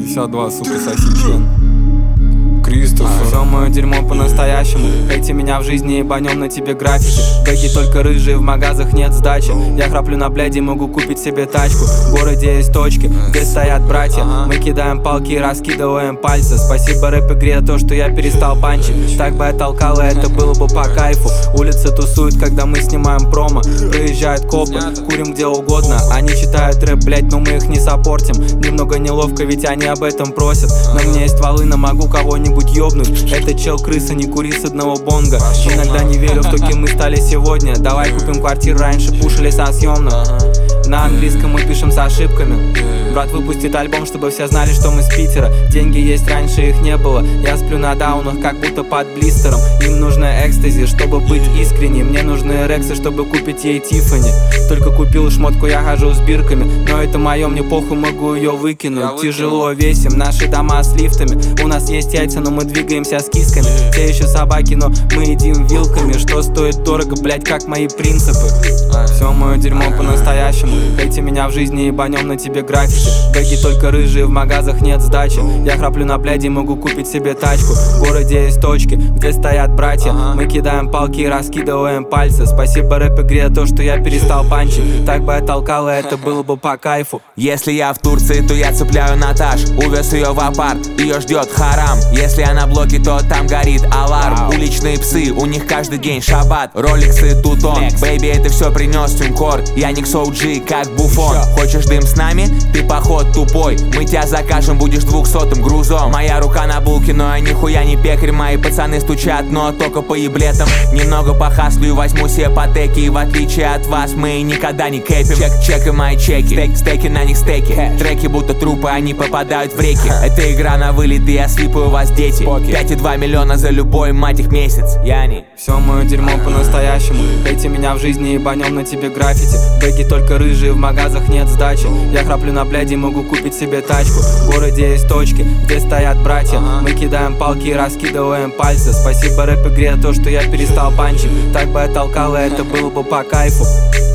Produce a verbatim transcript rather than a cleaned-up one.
пятьдесят два, сука, соси член. Кристофер. Все мое дерьмо по-настоящему. Эти меня в жизни ебанем на тебе граффити. Бэги только рыжие, в магазах нет сдачи. Я храплю на бляде, могу купить себе тачку. В городе есть точки, где стоят братья. Мы кидаем палки и раскидываем пальцы. Спасибо рэп-игре, то, что я перестал панчить. Так бы я толкал, и это было бы по кайфу. Улицы тусуют, когда мы снимаем промо. Проезжают копы, курим где угодно. Они читают рэп, блять, но мы их не саппортим. Немного неловко, ведь они об этом просят. На мне есть волына, могу кого-нибудь ёбнуть. Это чел крыса, не кури с одного бонга. Иногда не верю в то, кем мы стали сегодня. Давай купим квартиру, раньше пушили со съемным. На английском мы пишем с ошибками. Брат выпустит альбом, чтобы все знали, что мы с Питера. Деньги есть, раньше их не было. Я сплю на даунах, как будто под блистером. Им нужно экстази, чтобы быть искренним. Мне нужны рексы, чтобы купить ей Тиффани. Только купил шмотку, я хожу с бирками. Но это мое, мне похуй, могу ее выкинуть. Тяжело весим, наши дома с лифтами. У нас есть яйца, но мы двигаемся с кисками. Все еще собаки, но мы едим вилками. Что стоит дорого, блять, как мои принципы. Все мое дерьмо по-настоящему. Эти меня в жизни ебанем на тебе граффити. Бэги только рыжие, в магазах нет сдачи. Я храплю на бляде, могу купить себе тачку. В городе есть точки, где стоят братья. Мы кидаем палки и раскидываем пальцы. Спасибо рэп-игре, то, что я перестал панчить. Так бы я толкал, и это было бы по кайфу. Если я в Турции, то я цепляю Наташ. Увез ее в апарт, ее ждет харам. Если я на блоке, то там горит аларм. Уличные псы, у них каждый день шаббат. Роликсы, тут он, бэйби, это все принес тюнкорд. Я Никс Оу Джи, как буфон. Хочешь дым с нами? Ты поход тупой. Мы тебя закажем, будешь двухсотым грузом. Моя рука на булке, но я нихуя не пекарь. Мои пацаны стучат, но только по еблетам. Немного похаслю и возьму себе патеки. И в отличие от вас, мы никогда не кэпим. Чек, чек и мои чеки, Стейк, стейки на них стейки. Треки будто трупы, они попадают в реки. Это игра на вылет, и я слипаю вас, дети. пять и два миллиона за любой, мать их, месяц. Яни. Все мое дерьмо по-настоящему. Эти меня в жизни ебанем на тебе граффити. Бэги только рыжие, в магазах нет сдачи. Я храплю на бляде, могу купить себе тачку. В городе есть точки, где стоят братья. Мы кидаем палки и раскидываем пальцы. Спасибо рэп-игре, то, что я перестал панчить. Так бы я толкал, и это было бы по кайфу.